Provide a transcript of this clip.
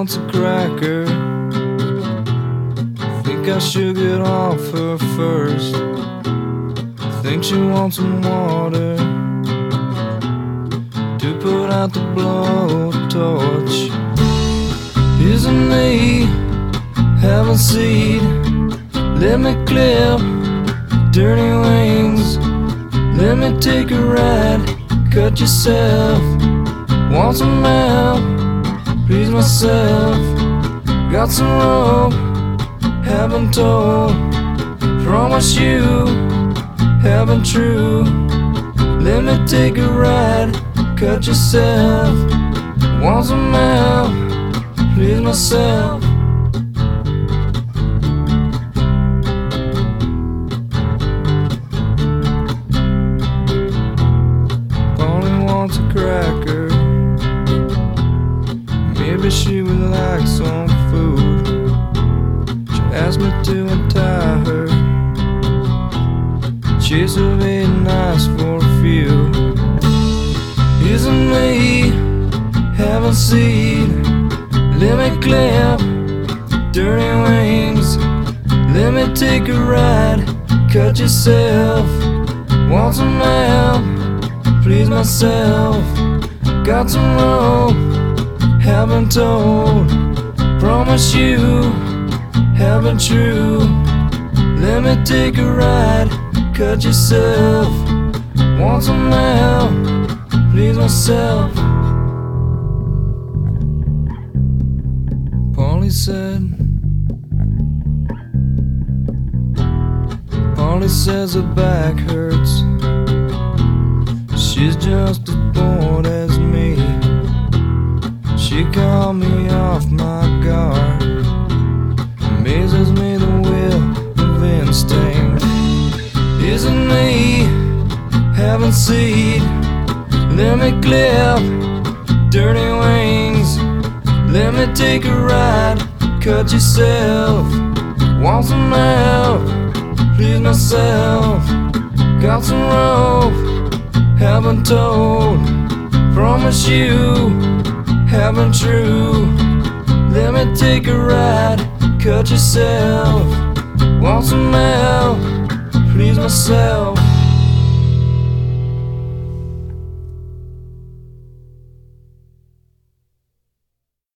wants a cracker. Think I should get off her first. Think she wants some water to put out the blowtorch. Isn't me having seed? Let me clip dirty wings. Let me take a ride. Cut yourself. Want some help? Please myself. Got some rope. Haven't told. Promise you. Haven't true. Let me take a ride. Cut yourself. Want some help? Please myself. A cracker. Maybe she would like some food. She asked me to untie her. She's very nice for a few. Isn't me having seed? Let me clip dirty wings. Let me take a ride. Cut yourself. Want some help? Please myself. Got some rope. Haven't told. Promise you. Haven't true. Let me take a ride. Cut yourself. Want some help? Please myself. Polly said. Polly says her back hurts. She's just as bored as me. She called me off my guard. Amazes me the will of instinct. Isn't me having seed? Let me clip dirty wings. Let me take a ride. Cut yourself. Want some help? Please myself. Got some rope. Haven't told. Promise you. Haven't true. Let me take a ride. Cut yourself. Want some help? Please myself.